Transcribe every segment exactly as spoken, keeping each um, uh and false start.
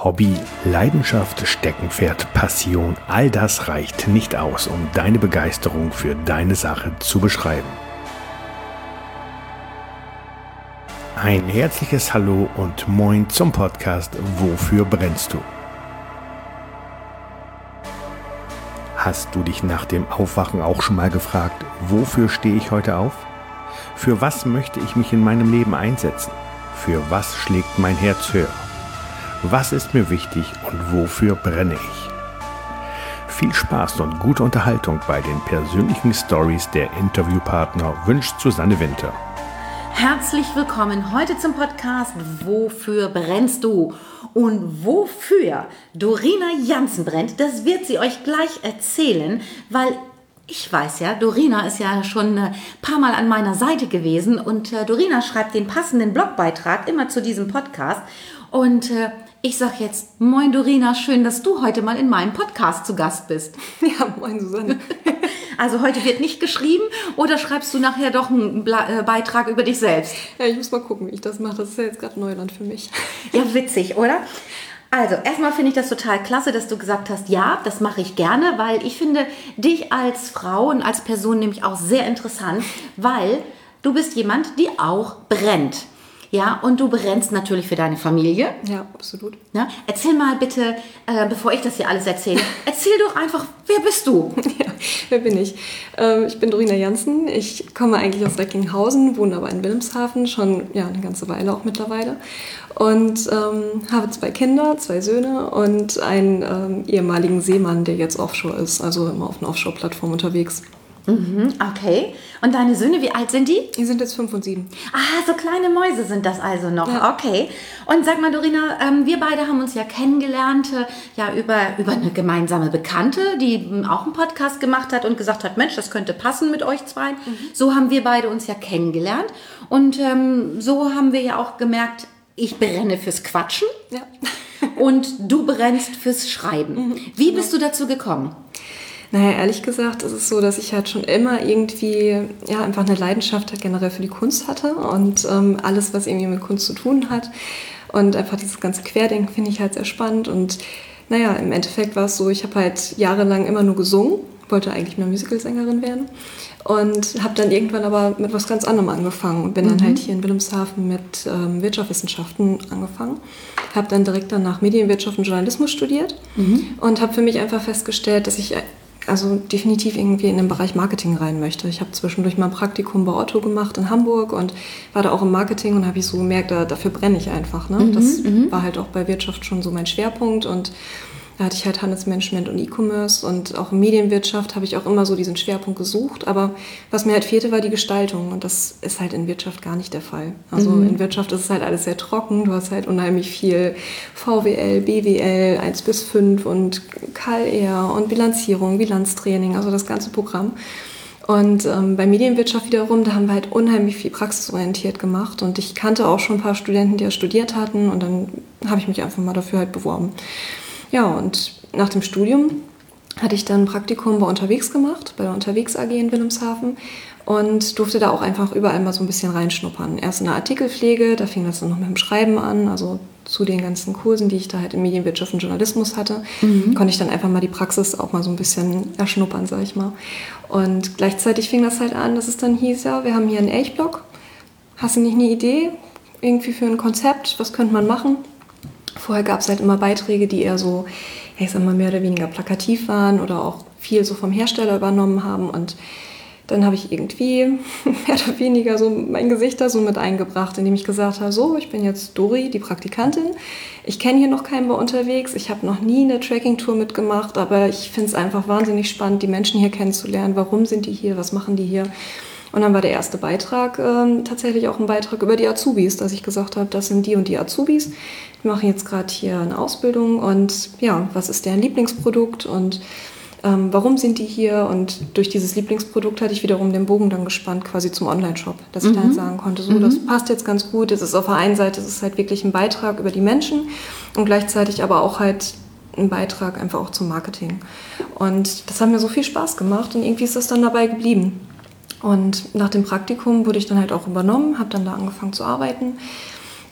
Hobby, Leidenschaft, Steckenpferd, Passion, all das reicht nicht aus, um deine Begeisterung für deine Sache zu beschreiben. Ein herzliches Hallo und Moin zum Podcast Wofür brennst du? Hast du dich nach dem Aufwachen auch schon mal gefragt, wofür stehe ich heute auf? Für was möchte ich mich in meinem Leben einsetzen? Für was schlägt mein Herz höher? Was ist mir wichtig und wofür brenne ich? Viel Spaß und gute Unterhaltung bei den persönlichen Stories der Interviewpartner wünscht Susanne Winter. Herzlich willkommen heute zum Podcast Wofür brennst du? Und wofür Dorina Jansen brennt, das wird sie euch gleich erzählen, weil ich weiß ja, Dorina ist ja schon ein paar Mal an meiner Seite gewesen und äh, Dorina schreibt den passenden Blogbeitrag immer zu diesem Podcast und äh, ich sage jetzt, moin Dorina, schön, dass du heute mal in meinem Podcast zu Gast bist. Ja, moin Susanne. Also heute wird nicht geschrieben oder schreibst du nachher doch einen Bla- äh, Beitrag über dich selbst? Ja, ich muss mal gucken, wie ich das mache. Das ist ja jetzt gerade Neuland für mich. Ja, witzig, oder? Also, erstmal finde ich das total klasse, dass du gesagt hast, ja, das mache ich gerne, weil ich finde dich als Frau und als Person nämlich auch sehr interessant, weil du bist jemand, die auch brennt. Ja, und du brennst natürlich für deine Familie. Ja, absolut. Ja, erzähl mal bitte, äh, bevor ich das hier alles erzähle, erzähl doch einfach, wer bist du? Ja, wer bin ich? Ähm, ich bin Dorina Jansen. Ich komme eigentlich aus Recklinghausen, wohne aber in Wilhelmshaven, schon ja, eine ganze Weile auch mittlerweile. Und ähm, habe zwei Kinder, zwei Söhne und einen ähm, ehemaligen Seemann, der jetzt Offshore ist, also immer auf einer Offshore-Plattform unterwegs. Mhm, okay. Und deine Söhne, wie alt sind die? Die sind jetzt fünf und sieben. Ah, so kleine Mäuse sind das also noch. Ja. Okay. Und sag mal, Dorina, ähm, wir beide haben uns ja kennengelernt, äh, ja, über, über eine gemeinsame Bekannte, die ähm, auch einen Podcast gemacht hat und gesagt hat, Mensch, das könnte passen mit euch zwei. Mhm. So haben wir beide uns ja kennengelernt. Und ähm, so haben wir ja auch gemerkt, ich brenne fürs Quatschen. Ja. Und du brennst fürs Schreiben. Mhm. Wie bist du dazu gekommen? Naja, ehrlich gesagt ist es so, dass ich halt schon immer irgendwie ja, einfach eine Leidenschaft halt generell für die Kunst hatte und ähm, alles, was irgendwie mit Kunst zu tun hat. Und einfach dieses ganze Querdenken finde ich halt sehr spannend. Und naja, im Endeffekt war es so, ich habe halt jahrelang immer nur gesungen, wollte eigentlich mal Musicalsängerin werden und habe dann irgendwann aber mit was ganz anderem angefangen und bin mhm. dann halt hier in Wilhelmshaven mit ähm, Wirtschaftswissenschaften angefangen. Habe dann direkt danach Medienwirtschaft und Journalismus studiert mhm. und habe für mich einfach festgestellt, dass ich also definitiv irgendwie in den Bereich Marketing rein möchte. Ich habe zwischendurch mal ein Praktikum bei Otto gemacht in Hamburg und war da auch im Marketing und habe ich so gemerkt, da, dafür brenne ich einfach. Ne? Mhm, das m- war halt auch bei Wirtschaft schon so mein Schwerpunkt und da hatte ich halt Handelsmanagement und E-Commerce und auch in Medienwirtschaft habe ich auch immer so diesen Schwerpunkt gesucht. Aber was mir halt fehlte, war die Gestaltung und das ist halt in Wirtschaft gar nicht der Fall. Also mhm. in Wirtschaft ist es halt alles sehr trocken. Du hast halt unheimlich viel V W L, B W L, eins bis fünf und K L R und Bilanzierung, Bilanztraining, also das ganze Programm. Und ähm, bei Medienwirtschaft wiederum, da haben wir halt unheimlich viel praxisorientiert gemacht und ich kannte auch schon ein paar Studenten, die ja studiert hatten und dann habe ich mich einfach mal dafür halt beworben. Ja, und nach dem Studium hatte ich dann ein Praktikum bei Unterwegs gemacht, bei der Unterwegs A G in Wilhelmshaven und durfte da auch einfach überall mal so ein bisschen reinschnuppern. Erst in der Artikelpflege, da fing das dann noch mit dem Schreiben an, also zu den ganzen Kursen, die ich da halt in Medienwirtschaft und Journalismus hatte, mhm. konnte ich dann einfach mal die Praxis auch mal so ein bisschen erschnuppern, sag ich mal. Und gleichzeitig fing das halt an, dass es dann hieß, ja, wir haben hier einen Elchblog, hast du nicht eine Idee irgendwie für ein Konzept, was könnte man machen? Vorher gab es halt immer Beiträge, die eher so, ich sag mal, mehr oder weniger plakativ waren oder auch viel so vom Hersteller übernommen haben. Und dann habe ich irgendwie mehr oder weniger so mein Gesicht da so mit eingebracht, indem ich gesagt habe, so, ich bin jetzt Dori, die Praktikantin. Ich kenne hier noch keinen bei Unterwegs. Ich habe noch nie eine Tracking-Tour mitgemacht, aber ich finde es einfach wahnsinnig spannend, die Menschen hier kennenzulernen. Warum sind die hier? Was machen die hier? Und dann war der erste Beitrag ähm, tatsächlich auch ein Beitrag über die Azubis, dass ich gesagt habe, das sind die und die Azubis. Die machen jetzt gerade hier eine Ausbildung und ja, was ist deren Lieblingsprodukt und ähm, warum sind die hier? Und durch dieses Lieblingsprodukt hatte ich wiederum den Bogen dann gespannt quasi zum Online-Shop, dass ich mhm. dann sagen konnte, so, mhm. das passt jetzt ganz gut. Es ist auf der einen Seite, es ist halt wirklich ein Beitrag über die Menschen und gleichzeitig aber auch halt ein Beitrag einfach auch zum Marketing. Und das hat mir so viel Spaß gemacht und irgendwie ist das dann dabei geblieben. Und nach dem Praktikum wurde ich dann halt auch übernommen, habe dann da angefangen zu arbeiten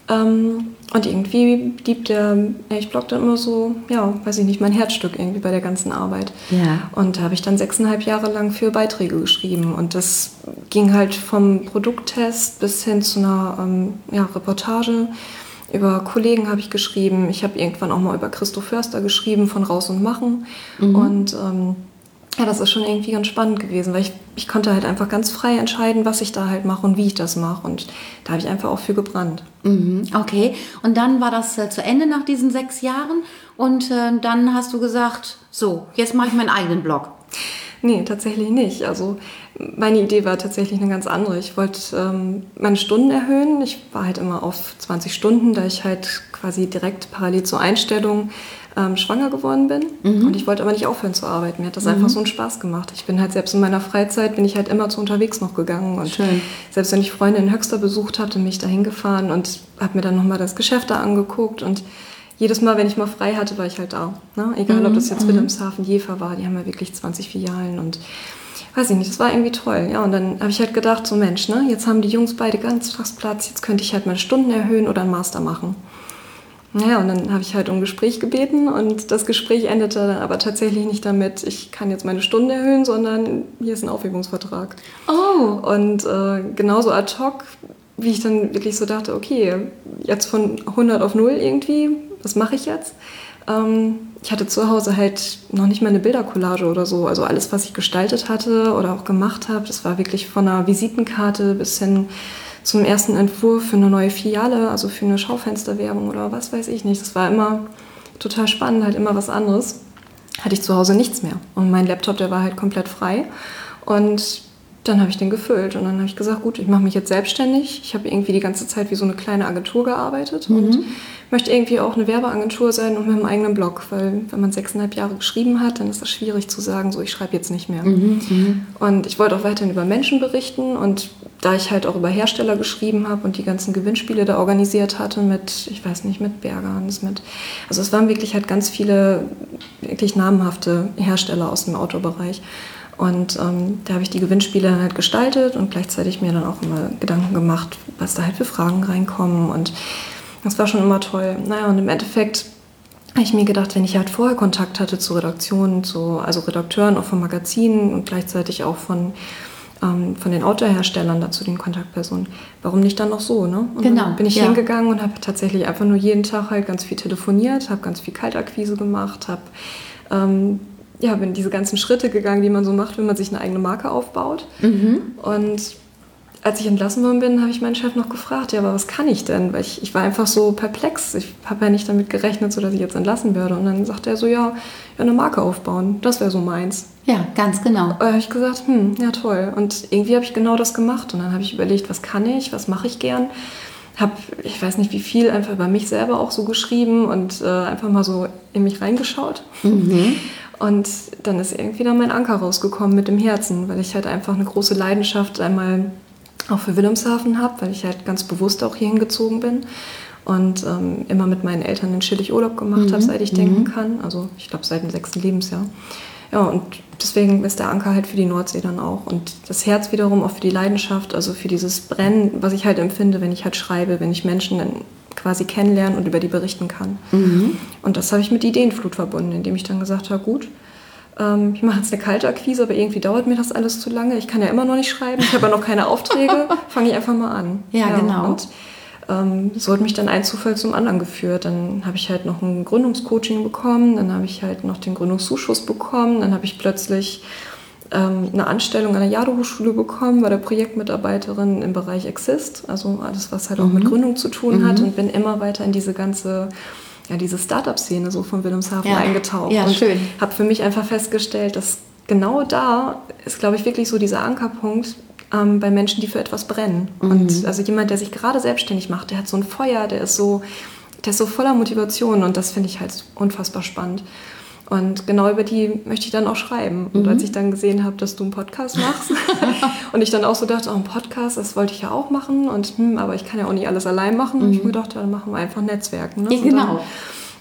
Ähm, und irgendwie blieb der Elchblog dann immer so, ja, weiß ich nicht, mein Herzstück irgendwie bei der ganzen Arbeit. Ja. Und da habe ich dann sechseinhalb Jahre lang für Beiträge geschrieben. Und das ging halt vom Produkttest bis hin zu einer ähm, ja, Reportage. Über Kollegen habe ich geschrieben. Ich habe irgendwann auch mal über Christo Förster geschrieben von Raus und Machen. Mhm. Und ähm, ja, das ist schon irgendwie ganz spannend gewesen, weil ich, ich konnte halt einfach ganz frei entscheiden, was ich da halt mache und wie ich das mache. Und da habe ich einfach auch für gebrannt. Mhm, okay, und dann war das äh, zu Ende nach diesen sechs Jahren und äh, dann hast du gesagt, so, jetzt mache ich meinen eigenen Blog. Nee, tatsächlich nicht. Also meine Idee war tatsächlich eine ganz andere. Ich wollte ähm, meine Stunden erhöhen. Ich war halt immer auf zwanzig Stunden, da ich halt quasi direkt parallel zur Einstellung ähm, schwanger geworden bin. Mhm. Und ich wollte aber nicht aufhören zu arbeiten. Mir hat das mhm. einfach so einen Spaß gemacht. Ich bin halt selbst in meiner Freizeit, bin ich halt immer zu unterwegs noch gegangen. Und schön. Selbst wenn ich Freunde in Höxter besucht habe, dann bin ich da hingefahren und habe mir dann nochmal das Geschäft da angeguckt. Und jedes Mal, wenn ich mal frei hatte, war ich halt da. Ne? Egal, mhm. ob das jetzt Wilhelmshaven, Jever war, die haben ja wirklich zwanzig Filialen und weiß ich nicht, das war irgendwie toll. Ja, und dann habe ich halt gedacht, so Mensch, ne, jetzt haben die Jungs beide Ganztagsplatz, jetzt könnte ich halt meine Stunden erhöhen oder einen Master machen. Naja, und dann habe ich halt um Gespräch gebeten und das Gespräch endete dann aber tatsächlich nicht damit, ich kann jetzt meine Stunden erhöhen, sondern hier ist ein Aufhebungsvertrag. Oh. Und äh, genauso ad hoc, wie ich dann wirklich so dachte, okay, jetzt von hundert auf null irgendwie, was mache ich jetzt? Ähm, ich hatte zu Hause halt noch nicht mal eine Bildercollage oder so. Also alles, was ich gestaltet hatte oder auch gemacht habe, das war wirklich von einer Visitenkarte bis hin zum ersten Entwurf für eine neue Filiale, also für eine Schaufensterwerbung oder was weiß ich nicht. Das war immer total spannend, halt immer was anderes. Hatte ich zu Hause nichts mehr. Und mein Laptop, der war halt komplett frei. Und dann habe ich den gefüllt und dann habe ich gesagt, gut, ich mache mich jetzt selbstständig. Ich habe irgendwie die ganze Zeit wie so eine kleine Agentur gearbeitet mhm. und möchte irgendwie auch eine Werbeagentur sein und mit einem eigenen Blog, weil wenn man sechseinhalb Jahre geschrieben hat, dann ist das schwierig zu sagen, so ich schreibe jetzt nicht mehr. Mhm. Und ich wollte auch weiterhin über Menschen berichten und da ich halt auch über Hersteller geschrieben habe und die ganzen Gewinnspiele da organisiert hatte mit, ich weiß nicht, mit Bergans, mit, also es waren wirklich halt ganz viele wirklich namhafte Hersteller aus dem Outdoor-Bereich. Und ähm, da habe ich die Gewinnspiele dann halt gestaltet und gleichzeitig mir dann auch immer Gedanken gemacht, was da halt für Fragen reinkommen. Und das war schon immer toll. Naja, und im Endeffekt habe ich mir gedacht, wenn ich halt vorher Kontakt hatte zu Redaktionen, zu, also Redakteuren auch von Magazinen und gleichzeitig auch von, ähm, von den Outdoor-Herstellern dazu den Kontaktpersonen, warum nicht dann noch so, ne? Und genau, dann bin ich ja. hingegangen und habe tatsächlich einfach nur jeden Tag halt ganz viel telefoniert, habe ganz viel Kaltakquise gemacht, habe ähm, ja, bin diese ganzen Schritte gegangen, die man so macht, wenn man sich eine eigene Marke aufbaut. Mhm. Und als ich entlassen worden bin, habe ich meinen Chef noch gefragt, ja, aber was kann ich denn? Weil ich, ich war einfach so perplex. Ich habe ja nicht damit gerechnet, so dass ich jetzt entlassen werde. Und dann sagte er so, ja, ja eine Marke aufbauen, das wäre so meins. Ja, ganz genau. Da habe ich gesagt, hm, ja toll. Und irgendwie habe ich genau das gemacht. Und dann habe ich überlegt, was kann ich, was mache ich gern? Habe, ich weiß nicht wie viel, einfach über mich selber auch so geschrieben und äh, einfach mal so in mich reingeschaut. Mhm. Und dann ist irgendwie dann mein Anker rausgekommen mit dem Herzen, weil ich halt einfach eine große Leidenschaft einmal auch für Wilhelmshaven habe, weil ich halt ganz bewusst auch hier hingezogen bin und ähm, immer mit meinen Eltern in Schillig Urlaub gemacht mhm. habe, seit ich mhm. denken kann. Also ich glaube seit dem sechsten Lebensjahr. Ja, und deswegen ist der Anker halt für die Nordsee dann auch. Und das Herz wiederum auch für die Leidenschaft, also für dieses Brennen, was ich halt empfinde, wenn ich halt schreibe, wenn ich Menschen dann quasi kennenlernen und über die berichten kann. Mhm. Und das habe ich mit Ideenflut verbunden, indem ich dann gesagt habe, gut, ähm, ich mache jetzt eine Kaltakquise, aber irgendwie dauert mir das alles zu lange. Ich kann ja immer noch nicht schreiben, ich habe ja noch keine Aufträge, fange ich einfach mal an. Ja, ja genau. Und ähm, so hat mich dann ein Zufall zum anderen geführt. Dann habe ich halt noch ein Gründungscoaching bekommen, dann habe ich halt noch den Gründungszuschuss bekommen, dann habe ich plötzlich ähm, eine Anstellung an der Jade-Hochschule bekommen, war der Projektmitarbeiterin im Bereich Exist, also alles, was halt auch mhm. mit Gründung zu tun mhm. hat und bin immer weiter in diese ganze, ja, diese Start-up-Szene so von Wilhelmshaven ja. eingetaucht. Ja, und schön. Habe für mich einfach festgestellt, dass genau da ist, glaube ich, wirklich so dieser Ankerpunkt, Ähm, bei Menschen, die für etwas brennen. Mhm. Und also jemand, der sich gerade selbstständig macht, der hat so ein Feuer, der ist so, der ist so voller Motivation und das finde ich halt unfassbar spannend. Und genau über die möchte ich dann auch schreiben. Und mhm. als ich dann gesehen habe, dass du einen Podcast machst und ich dann auch so dachte, oh, ein Podcast, das wollte ich ja auch machen und hm, aber ich kann ja auch nicht alles allein machen. Mhm. Und ich mir gedacht, ja, dann machen wir einfach Netzwerken. Ne? Ja, genau.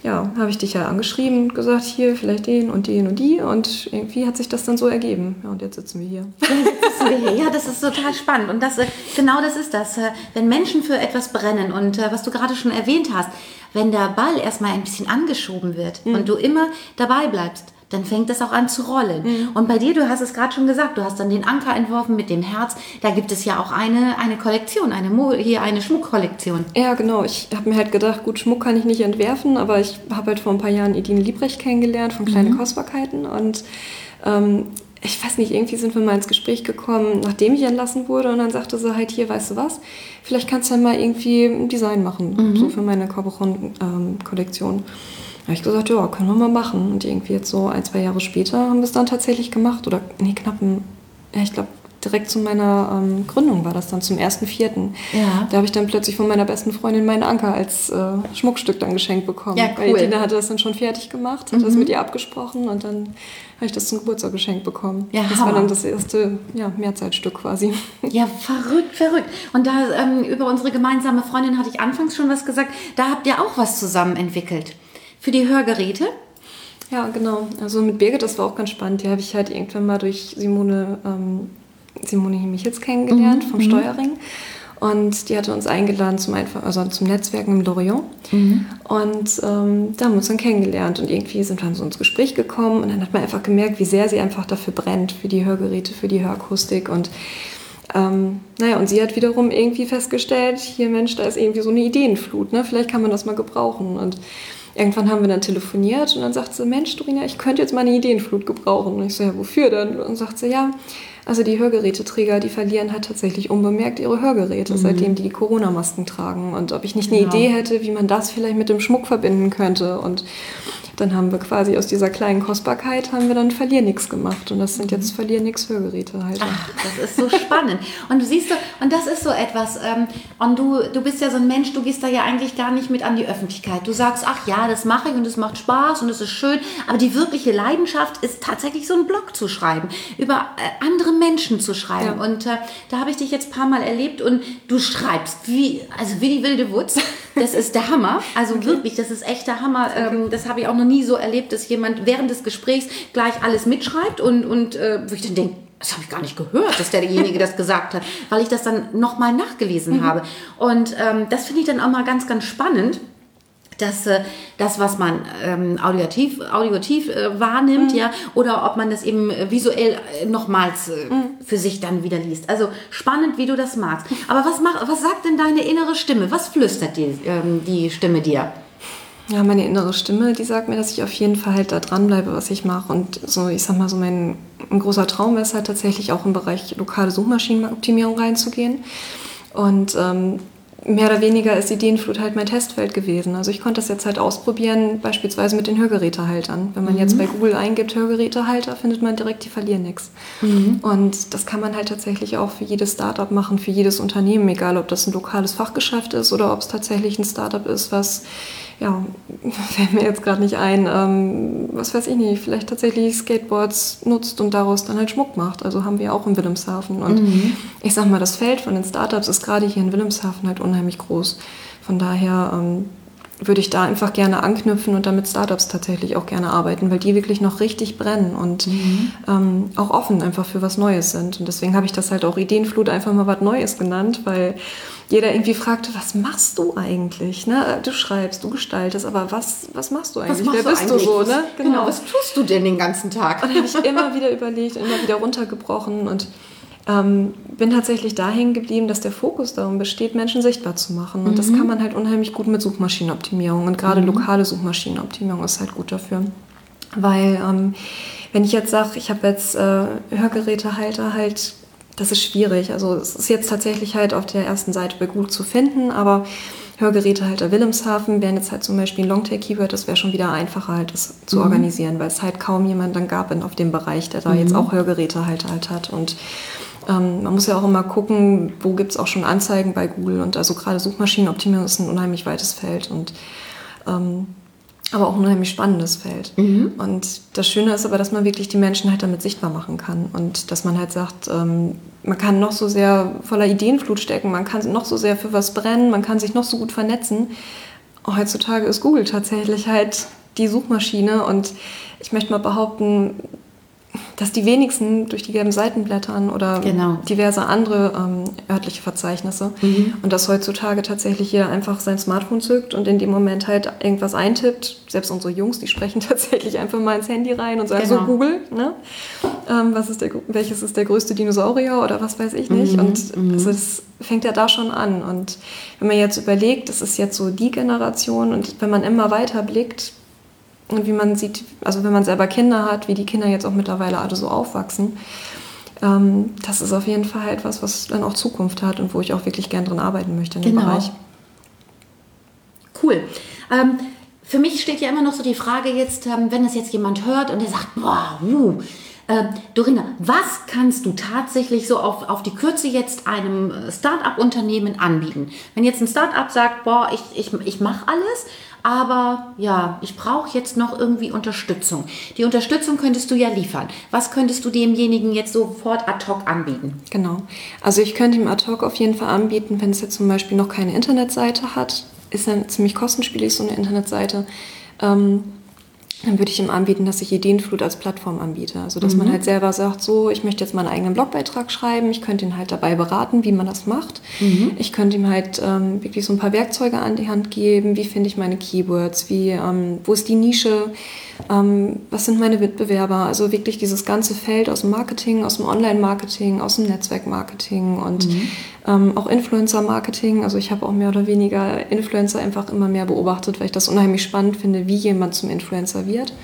ja, habe ich dich ja angeschrieben und gesagt, hier, vielleicht den und den und die. Und irgendwie hat sich das dann so ergeben. Ja, und jetzt sitzen wir hier. Jetzt sitzen wir hier. Ja, das ist total spannend. Und das, genau das ist das. Wenn Menschen für etwas brennen und was du gerade schon erwähnt hast, wenn der Ball erstmal ein bisschen angeschoben wird mhm. und du immer dabei bleibst, dann fängt das auch an zu rollen. Mhm. Und bei dir, du hast es gerade schon gesagt, du hast dann den Anker entworfen mit dem Herz. Da gibt es ja auch eine, eine Kollektion, eine Mo- hier eine Schmuckkollektion. Ja, genau. Ich habe mir halt gedacht, gut, Schmuck kann ich nicht entwerfen, aber ich habe halt vor ein paar Jahren Edine Liebrecht kennengelernt von Kleine mhm. Kostbarkeiten. Und ähm, ich weiß nicht, irgendwie sind wir mal ins Gespräch gekommen, nachdem ich entlassen wurde. Und dann sagte sie halt, hier, weißt du was, vielleicht kannst du ja mal irgendwie ein Design machen, mhm. so für meine Corberon-Kollektion. Ähm, Da habe ich gesagt, ja, können wir mal machen. Und irgendwie jetzt so ein, zwei Jahre später haben wir es dann tatsächlich gemacht. Oder, nee, knapp, ein, ja, ich glaube, direkt zu meiner ähm, Gründung war das dann, zum ersten vierten Ja. Da habe ich dann plötzlich von meiner besten Freundin meinen Anker als äh, Schmuckstück dann geschenkt bekommen. Ja, cool. Weil Tina hatte das dann schon fertig gemacht, hat mhm. das mit ihr abgesprochen und dann habe ich das zum Geburtstag geschenkt bekommen. Ja, das Hammer. war dann das erste ja, Mehrzeitstück quasi. Ja, verrückt, verrückt. Und da ähm, über unsere gemeinsame Freundin hatte ich anfangs schon was gesagt. Da habt ihr auch was zusammen entwickelt. Für die Hörgeräte? Ja, genau. Also mit Birgit, das war auch ganz spannend. Die habe ich halt irgendwann mal durch Simone, ähm, Simone Michels kennengelernt, mhm. vom Steuerring. Und die hatte uns eingeladen zum, Einfach- also zum Netzwerken im Lorient. Mhm. Und ähm, da haben wir uns dann kennengelernt. Und irgendwie sind wir dann so ins Gespräch gekommen. Und dann hat man einfach gemerkt, wie sehr sie einfach dafür brennt, für die Hörgeräte, für die Hörakustik. Und Ähm, naja, und sie hat wiederum irgendwie festgestellt, hier Mensch, da ist irgendwie so eine Ideenflut, ne? Vielleicht kann man das mal gebrauchen. Und irgendwann haben wir dann telefoniert und dann sagt sie, Mensch, Dorina, ich könnte jetzt mal eine Ideenflut gebrauchen. Und ich so, ja, wofür denn? Und sagt sie, ja, also die Hörgeräteträger, die verlieren halt tatsächlich unbemerkt ihre Hörgeräte, mhm. seitdem die die Corona-Masken tragen. Und ob ich nicht eine genau. Idee hätte, wie man das vielleicht mit dem Schmuck verbinden könnte. Und dann haben wir quasi aus dieser kleinen Kostbarkeit haben wir dann Verlier-Nix gemacht. Und das sind jetzt Verlier-Nix-Hörgeräte halt. Ach, das ist so spannend. Und du siehst so, und das ist so etwas, ähm, und du, du bist ja so ein Mensch, du gehst da ja eigentlich gar nicht mit an die Öffentlichkeit. Du sagst, ach ja, das mache ich und es macht Spaß und es ist schön. Aber die wirkliche Leidenschaft ist tatsächlich so einen Blog zu schreiben, über äh, andere Menschen zu schreiben. Ja. Und äh, da habe ich dich jetzt ein paar Mal erlebt und du schreibst wie, also wie die wilde Wutz. Das ist der Hammer. Also okay. wirklich, das ist echt der Hammer. Ähm, das habe ich auch noch nie so erlebt, dass jemand während des Gesprächs gleich alles mitschreibt und, und äh, wo ich dann denke, das habe ich gar nicht gehört, dass derjenige das gesagt hat, weil ich das dann nochmal nachgelesen mhm. habe. Und ähm, das finde ich dann auch mal ganz, ganz spannend. Dass äh, das, was man ähm, audiotiv, audiotiv äh, wahrnimmt, mhm. ja, oder ob man das eben äh, visuell äh, nochmals äh, mhm. für sich dann wieder liest. Also spannend, wie du das magst. Aber was, mach, was sagt denn deine innere Stimme? Was flüstert die, ähm, die Stimme dir? Ja, meine innere Stimme, die sagt mir, dass ich auf jeden Fall halt da dranbleibe, was ich mache. Und so, ich sag mal, so mein ein großer Traum wäre es halt tatsächlich auch im Bereich lokale Suchmaschinenoptimierung reinzugehen. Und ähm, mehr oder weniger ist Ideenflut halt mein Testfeld gewesen. Also ich konnte das jetzt halt ausprobieren, beispielsweise mit den Hörgerätehaltern. Wenn man mhm. jetzt bei Google eingibt Hörgerätehalter, findet man direkt die Verlier-Nix. Mhm. Und das kann man halt tatsächlich auch für jedes Startup machen, für jedes Unternehmen, egal ob das ein lokales Fachgeschäft ist oder ob es tatsächlich ein Startup ist, was, ja, fällt mir jetzt gerade nicht ein, ähm, was weiß ich nicht, vielleicht tatsächlich Skateboards nutzt und daraus dann halt Schmuck macht. Also haben wir auch in Wilhelmshaven. Und mhm. ich sag mal, das Feld von den Startups ist gerade hier in Wilhelmshaven halt unheimlich groß. Von daher ähm, würde ich da einfach gerne anknüpfen und damit Startups tatsächlich auch gerne arbeiten, weil die wirklich noch richtig brennen und mhm. ähm, auch offen einfach für was Neues sind. Und deswegen habe ich das halt auch Ideenflut einfach mal was Neues genannt, weil jeder irgendwie fragte, was machst du eigentlich? Ne? Du schreibst, du gestaltest, aber was, was machst du eigentlich? Machst Wer du bist eigentlich? du so? Ne? Genau. genau, was tust du denn den ganzen Tag? Und dann habe ich immer wieder überlegt, immer wieder runtergebrochen und Ähm, bin tatsächlich da hängen geblieben, dass der Fokus darum besteht, Menschen sichtbar zu machen. Und mhm. das kann man halt unheimlich gut mit Suchmaschinenoptimierung. Und gerade mhm. lokale Suchmaschinenoptimierung ist halt gut dafür. Weil ähm, wenn ich jetzt sage, ich habe jetzt äh, Hörgerätehalter halt, das ist schwierig. Also es ist jetzt tatsächlich halt auf der ersten Seite bei Google zu finden, aber Hörgerätehalter Wilhelmshaven wären jetzt halt zum Beispiel ein Longtail-Keyword, das wäre schon wieder einfacher halt das zu mhm. organisieren, weil es halt kaum jemand dann gab in, auf dem Bereich, der da mhm. jetzt auch Hörgerätehalter halt hat. Und Ähm, man muss ja auch immer gucken, wo gibt es auch schon Anzeigen bei Google. Und also gerade Suchmaschinenoptimierung ist ein unheimlich weites Feld und ähm, aber auch ein unheimlich spannendes Feld. Mhm. Und das Schöne ist aber, dass man wirklich die Menschen halt damit sichtbar machen kann. Und dass man halt sagt, ähm, man kann noch so sehr voller Ideenflut stecken, man kann noch so sehr für was brennen, man kann sich noch so gut vernetzen. heutzutage ist Google tatsächlich halt die Suchmaschine und ich möchte mal behaupten, dass die wenigsten durch die gelben Seiten blättern oder genau. diverse andere ähm, örtliche Verzeichnisse. Mhm. Und dass heutzutage tatsächlich jeder einfach sein Smartphone zückt und in dem Moment halt irgendwas eintippt. Selbst unsere Jungs, die sprechen tatsächlich einfach mal ins Handy rein und sagen genau. so, Google, ne? ähm, was ist der, welches ist der größte Dinosaurier oder was weiß ich nicht. Mhm. Und mhm. also das fängt ja da schon an. Und wenn man jetzt überlegt, das ist jetzt so die Generation und wenn man immer weiter blickt, und wie man sieht, also wenn man selber Kinder hat, wie die Kinder jetzt auch mittlerweile alle so aufwachsen, ähm, das ist auf jeden Fall etwas, was dann auch Zukunft hat und wo ich auch wirklich gern drin arbeiten möchte in dem genau. Bereich. Cool. Ähm, für mich steht ja immer noch so die Frage jetzt, ähm, wenn das jetzt jemand hört und der sagt, boah, uh, äh, Dorina, was kannst du tatsächlich so auf, auf die Kürze jetzt einem Start-up-Unternehmen anbieten? Wenn jetzt ein Start-up sagt, boah, ich, ich, ich mache alles, aber ja, ich brauche jetzt noch irgendwie Unterstützung. Die Unterstützung könntest du ja liefern. Was könntest du demjenigen jetzt sofort ad hoc anbieten? Genau. Also ich könnte ihm ad hoc auf jeden Fall anbieten, wenn es jetzt zum Beispiel noch keine Internetseite hat, ist dann ziemlich kostenspielig so eine Internetseite, ähm, dann würde ich ihm anbieten, dass ich Ideenflut als Plattform anbiete. Also dass mhm. man halt selber sagt, so, ich möchte jetzt meinen eigenen Blogbeitrag schreiben, ich könnte ihn halt dabei beraten, wie man das macht. Mhm. Ich könnte ihm halt ähm, wirklich so ein paar Werkzeuge an die Hand geben, wie finde ich meine Keywords, wie, ähm, wo ist die Nische, ähm, was sind meine Wettbewerber. Also wirklich dieses ganze Feld aus dem Marketing, aus dem Online-Marketing, aus dem Netzwerkmarketing und mhm. ähm, auch Influencer-Marketing. Also ich habe auch mehr oder weniger Influencer einfach immer mehr beobachtet, weil ich das unheimlich spannend finde, wie jemand zum Influencer wird.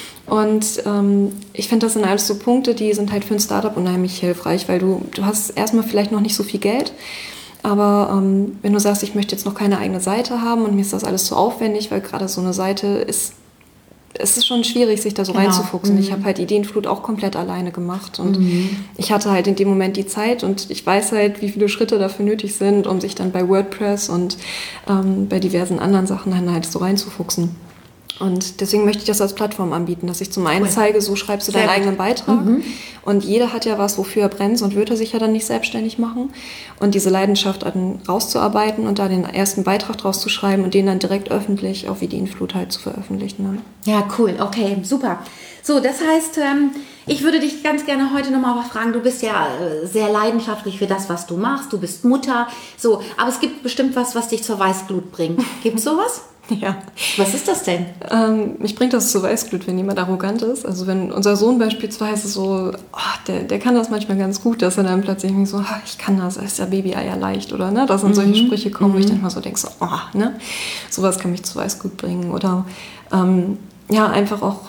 Und ähm, ich finde, das sind alles so Punkte, die sind halt für ein Startup unheimlich hilfreich, weil du, du hast erstmal vielleicht noch nicht so viel Geld, aber ähm, wenn du sagst, ich möchte jetzt noch keine eigene Seite haben und mir ist das alles zu aufwendig, weil gerade so eine Seite ist, es ist schon schwierig, sich da so genau. reinzufuchsen. Mhm. Ich habe halt Ideenflut auch komplett alleine gemacht und mhm. ich hatte halt in dem Moment die Zeit und ich weiß halt, wie viele Schritte dafür nötig sind, um sich dann bei WordPress und ähm, bei diversen anderen Sachen dann halt so reinzufuchsen. Und deswegen möchte ich das als Plattform anbieten, dass ich zum einen cool. zeige, so schreibst du deinen Sehr eigenen Beitrag. Mhm. Und jeder hat ja was, wofür er brennt, sonst würde er sich ja dann nicht selbstständig machen. Und diese Leidenschaft dann rauszuarbeiten und da den ersten Beitrag draus zu schreiben und den dann direkt öffentlich auf Ideenflut halt zu veröffentlichen. Ne? Ja, cool, okay, super. So, das heißt, ich würde dich ganz gerne heute nochmal was fragen. Du bist ja sehr leidenschaftlich für das, was du machst. Du bist Mutter. So, aber es gibt bestimmt was, was dich zur Weißglut bringt. Gibt es sowas? Ja. Was ist das denn? Ähm, mich bringt das zur Weißglut, wenn jemand arrogant ist. Also wenn unser Sohn beispielsweise so, oh, der, der kann das manchmal ganz gut, dass er dann plötzlich so, oh, ich kann das, ist ja Baby-Eier leicht, oder ne? Dass dann mhm. solche Sprüche kommen, mhm. wo ich dann mal so denke, so, oh, ne? Sowas kann mich zur Weißglut bringen. Oder ähm, ja, einfach auch,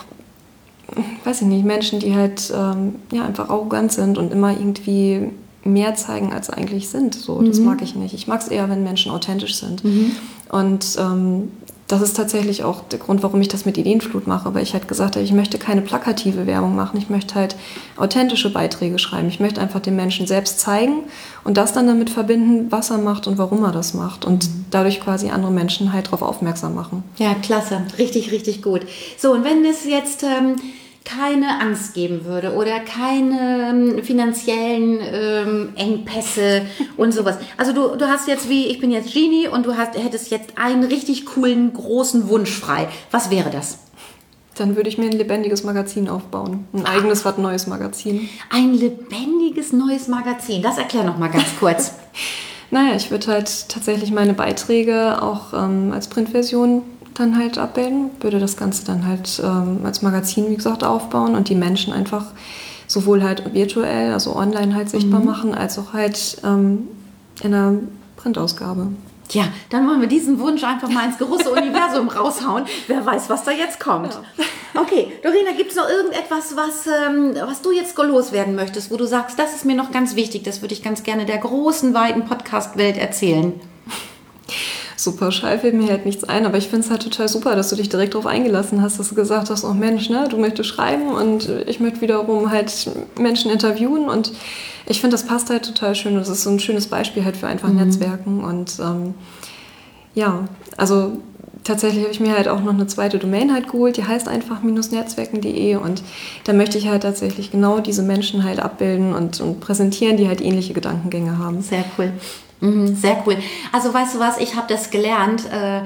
weiß ich nicht, Menschen, die halt ähm, ja, einfach arrogant sind und immer irgendwie mehr zeigen, als sie eigentlich sind. So, das mhm. mag ich nicht. Ich mag es eher, wenn Menschen authentisch sind. Mhm. Und ähm, das ist tatsächlich auch der Grund, warum ich das mit Ideenflut mache, weil ich halt gesagt habe, ich möchte keine plakative Werbung machen, ich möchte halt authentische Beiträge schreiben. Ich möchte einfach den Menschen selbst zeigen und das dann damit verbinden, was er macht und warum er das macht und dadurch quasi andere Menschen halt darauf aufmerksam machen. Ja, klasse. Richtig, richtig gut. So, und wenn es jetzt ähm, keine Angst geben würde oder keine ähm, finanziellen ähm, Engpässe und sowas. Also du, du hast jetzt wie, ich bin jetzt Genie und du hast, hättest jetzt einen richtig coolen, großen Wunsch frei. Was wäre das? Dann würde ich mir ein lebendiges Magazin aufbauen. Ein eigenes, was neues Magazin. Ein lebendiges, neues Magazin. Das erklär noch mal ganz kurz. Naja, ich würde halt tatsächlich meine Beiträge auch ähm, als Printversion dann halt abbilden, würde das Ganze dann halt ähm, als Magazin, wie gesagt, aufbauen und die Menschen einfach sowohl halt virtuell, also online halt sichtbar mhm. machen, als auch halt ähm, in einer Printausgabe. Ja, dann wollen wir diesen Wunsch einfach mal ins große Universum raushauen. Wer weiß, was da jetzt kommt. Ja. Okay, Dorina, gibt es noch irgendetwas, was, ähm, was du jetzt loswerden möchtest, wo du sagst, das ist mir noch ganz wichtig, das würde ich ganz gerne der großen, weiten Podcast-Welt erzählen? So pauschal fällt mir halt nichts ein, aber ich finde es halt total super, dass du dich direkt darauf eingelassen hast, dass du gesagt hast, oh Mensch, ne, du möchtest schreiben und ich möchte wiederum halt Menschen interviewen und ich finde, das passt halt total schön. Das ist so ein schönes Beispiel halt für einfach mhm. Netzwerken und ähm, ja, also tatsächlich habe ich mir halt auch noch eine zweite Domain halt geholt, die heißt einfach netzwerken punkt de und da möchte ich halt tatsächlich genau diese Menschen halt abbilden und, und präsentieren, die halt ähnliche Gedankengänge haben. Sehr cool. Mhm, sehr cool. Also weißt du was, ich habe das gelernt, äh,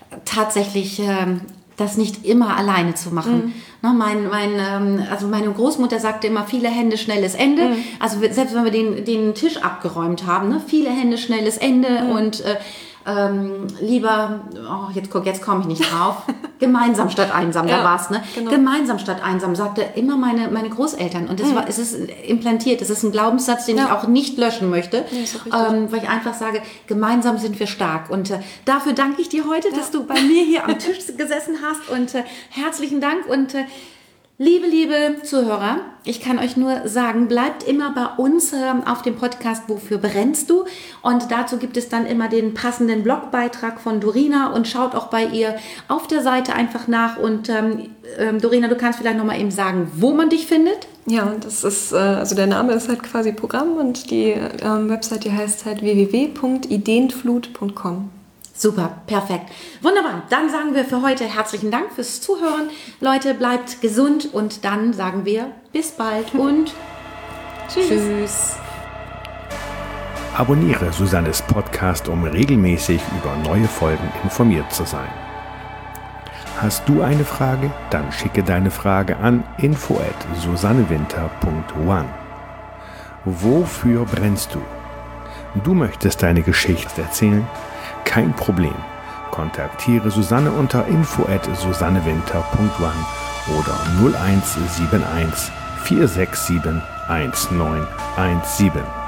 tatsächlich ähm, das nicht immer alleine zu machen. Mhm. Ne, mein, mein, ähm, also meine Großmutter sagte immer, viele Hände, schnelles Ende. Mhm. Also selbst wenn wir den, den Tisch abgeräumt haben, ne, viele Hände, schnelles Ende mhm. und äh, ähm, lieber, oh, jetzt, jetzt komme ich nicht drauf, gemeinsam statt einsam, ja, da war es, ne? Genau. Gemeinsam statt einsam, sagte immer meine, meine Großeltern. Und das mhm. war, es ist implantiert, es ist ein Glaubenssatz, den ja. ich auch nicht löschen möchte, ja, ähm, weil ich einfach sage, gemeinsam sind wir stark. Und äh, dafür danke ich dir heute, ja. dass du bei mir hier am Tisch gesessen hast und äh, herzlichen Dank und äh, Liebe, liebe Zuhörer, ich kann euch nur sagen, bleibt immer bei uns äh, auf dem Podcast Wofür brennst du? Und dazu gibt es dann immer den passenden Blogbeitrag von Dorina und schaut auch bei ihr auf der Seite einfach nach. Und ähm, ähm, Dorina, du kannst vielleicht nochmal eben sagen, wo man dich findet? Ja, das ist, äh, also der Name ist halt quasi Programm und die ähm, Website, die heißt halt w w w punkt ideenflut punkt com. Super, perfekt. Wunderbar. Dann sagen wir für heute herzlichen Dank fürs Zuhören. Leute, bleibt gesund und dann sagen wir bis bald und tschüss. tschüss. Abonniere Susannes Podcast, um regelmäßig über neue Folgen informiert zu sein. Hast du eine Frage? Dann schicke deine Frage an info at susannewinter punkt one. Wofür brennst du? Du möchtest deine Geschichte erzählen? Kein Problem. Kontaktiere Susanne unter info at susannewinter punkt one oder null eins sieben eins vier sechs sieben eins neun eins sieben.